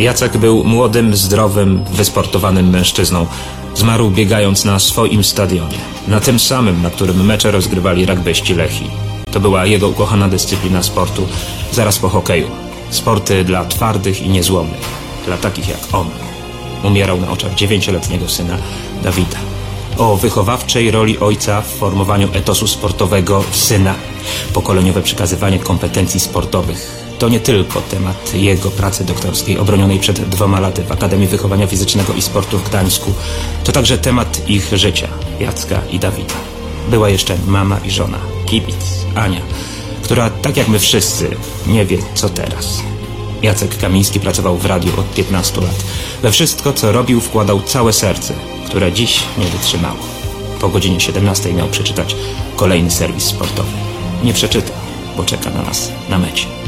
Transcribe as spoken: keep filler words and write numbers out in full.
Jacek był młodym, zdrowym, wysportowanym mężczyzną. Zmarł biegając na swoim stadionie. Na tym samym, na którym mecze rozgrywali rugbyści Lechii. To była jego ukochana dyscyplina sportu, zaraz po hokeju. Sporty dla twardych i niezłomnych. Dla takich jak on. Umierał na oczach dziewięcioletniego syna Dawida. O wychowawczej roli ojca w formowaniu etosu sportowego syna. Pokoleniowe przekazywanie kompetencji sportowych. To nie tylko temat jego pracy doktorskiej obronionej przed dwoma laty w Akademii Wychowania Fizycznego i Sportu w Gdańsku. To także temat ich życia, Jacka i Dawida. Była jeszcze mama i żona, kibic, Ania, która tak jak my wszyscy nie wie co teraz. Jacek Kamiński pracował w radiu od piętnastu lat. We wszystko co robił wkładał całe serce, które dziś nie wytrzymało. Po godzinie siedemnastej miał przeczytać kolejny serwis sportowy. Nie przeczyta, bo czeka na nas na mecie.